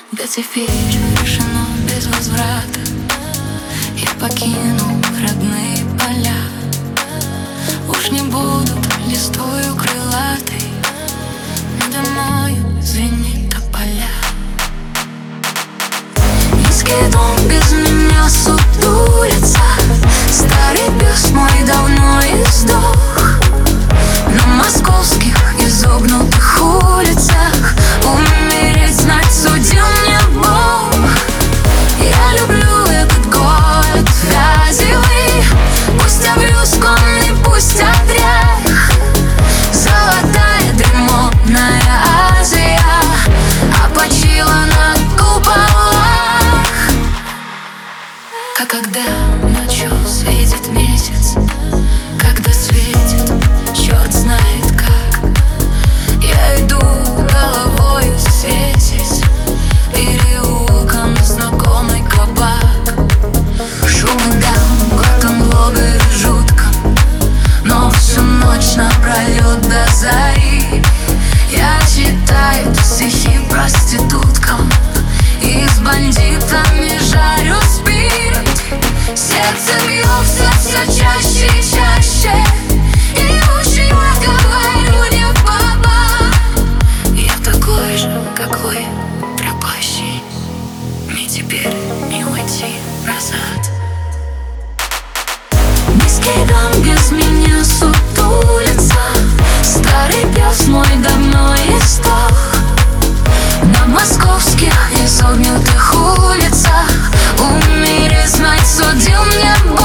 Да теперь решено без возврата. Я покину родные поля. Уж не будут листвою крылатой надо мною звенит тополя. Низкий дом без меня сутулится. Старый пес мой давно издох. На московских изогнутых улицах умереть, знать, судил мне Бог. Я люблю этот город вязевый. Пусть обвюзгонный, пусть отрях. Золотая дремотная Азия опочила на куполах. Как когда ночью светит месяц, когда светит черт знает как, я иду головою светить переулком знакомый кабак. Шум и дам, глотом лобы жутко, но всю ночь напролет до зари я читаю стихи проституткам и с бандитами жарю спирт. Сердце бьется все чаще и чаще, и лучше я говорю не в попад. Я такой же, какой пропащий, мне теперь не уйти назад. Низкий дом без меня сутулится. Старый пес мой давно издох. На московских изогнутых улицах умереть, знать, судил мне Бог.